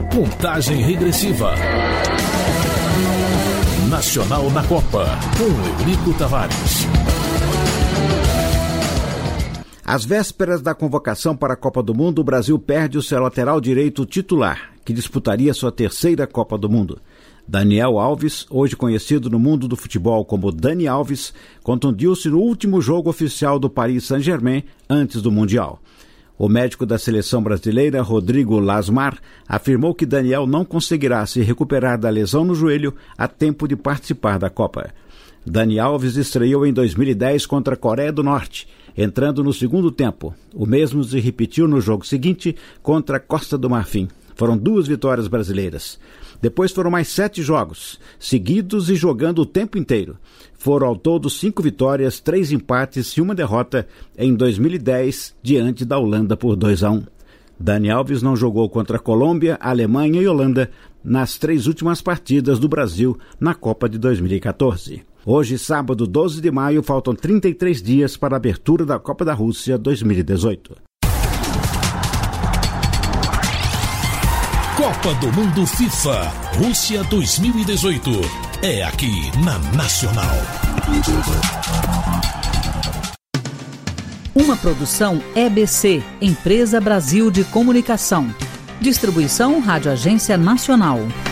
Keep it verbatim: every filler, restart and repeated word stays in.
Contagem regressiva. Nacional na Copa, com Eurico Tavares. Às vésperas da convocação para a Copa do Mundo, o Brasil perde o seu lateral direito titular, que disputaria sua terceira Copa do Mundo. Daniel Alves, hoje conhecido no mundo do futebol como Dani Alves, contundiu-se no último jogo oficial do Paris Saint-Germain antes do Mundial. O médico da seleção brasileira, Rodrigo Lasmar, afirmou que Daniel não conseguirá se recuperar da lesão no joelho a tempo de participar da Copa. Dani Alves estreou em dois mil e dez contra a Coreia do Norte, entrando no segundo tempo. O mesmo se repetiu no jogo seguinte contra a Costa do Marfim. Foram duas vitórias brasileiras. Depois foram mais sete jogos, seguidos e jogando o tempo inteiro. Foram ao todo cinco vitórias, três empates e uma derrota em dois mil e dez, diante da Holanda por dois a um. Dani Alves não jogou contra a Colômbia, Alemanha e Holanda nas três últimas partidas do Brasil na Copa de dois mil e catorze. Hoje, sábado, doze de maio, faltam trinta e três dias para a abertura da Copa da Rússia dois mil e dezoito. Copa do Mundo FIFA Rússia dois mil e dezoito. É aqui na Nacional. Uma produção E B C, Empresa Brasil de Comunicação. Distribuição Rádio Agência Nacional.